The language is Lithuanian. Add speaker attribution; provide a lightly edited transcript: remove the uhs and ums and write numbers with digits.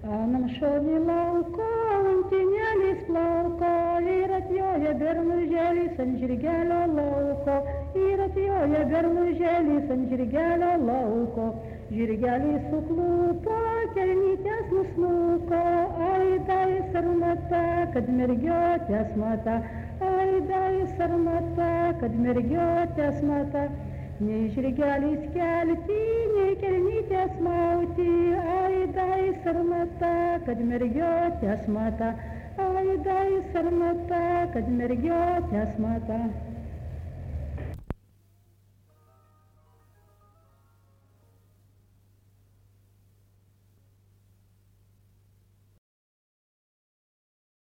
Speaker 1: Anam šonį lauko, lantinėlis plauko, ir atjoja bernužėlis ant žirgelio lauko, ir atjoja bernužėlis ant žirgelio lauko. Žirgelis suklūpo, kelnytės nusmuko, aidai sarmata, kad mergiotės mata, aidai sarmata, kad mergiotės mata. Nei žirgelis kelti, nei kelnytės mauti, aidai sarmata, kad mergiotės mata, aidai sarmata, kad mergiotės mata.